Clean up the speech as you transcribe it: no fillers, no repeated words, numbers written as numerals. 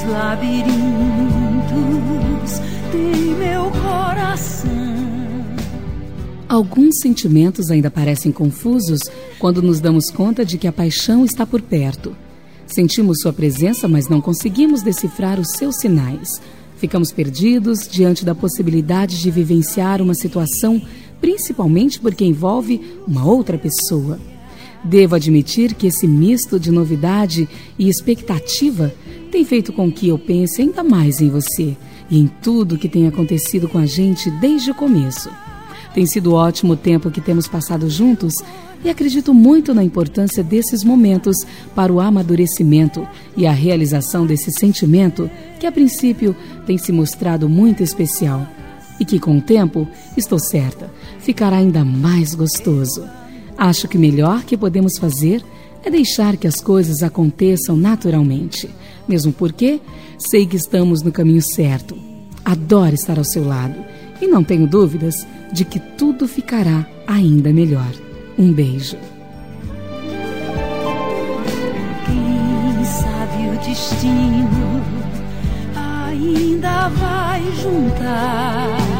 labirintos tem meu coração. Alguns sentimentos ainda parecem confusos quando nos damos conta de que a paixão está por perto. Sentimos sua presença, mas não conseguimos decifrar os seus sinais. Ficamos perdidos diante da possibilidade de vivenciar uma situação, principalmente porque envolve uma outra pessoa. Devo admitir que esse misto de novidade e expectativa tem feito com que eu pense ainda mais em você e em tudo que tem acontecido com a gente desde o começo. Tem sido ótimo o tempo que temos passado juntos e acredito muito na importância desses momentos para o amadurecimento e a realização desse sentimento que, a princípio, tem se mostrado muito especial e que, com o tempo, estou certa, ficará ainda mais gostoso. Acho que o melhor que podemos fazer é deixar que as coisas aconteçam naturalmente, mesmo porque sei que estamos no caminho certo. Adoro estar ao seu lado e não tenho dúvidas de que tudo ficará ainda melhor. Um beijo. Quem sabe o destino ainda vai juntar